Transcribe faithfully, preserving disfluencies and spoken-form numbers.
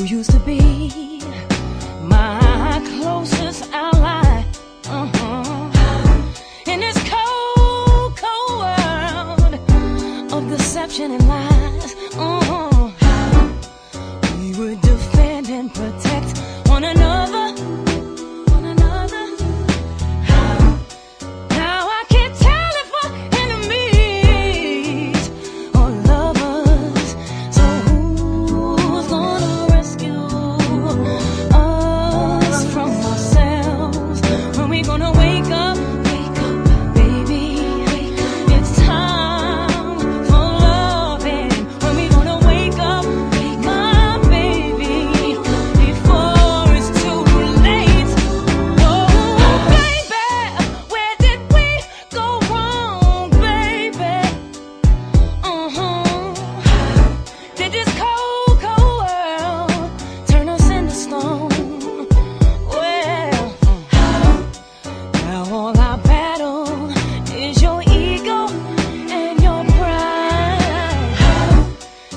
used to be my closest ally. Uh-huh. In this cold, cold world of deception and lies. Uh-huh.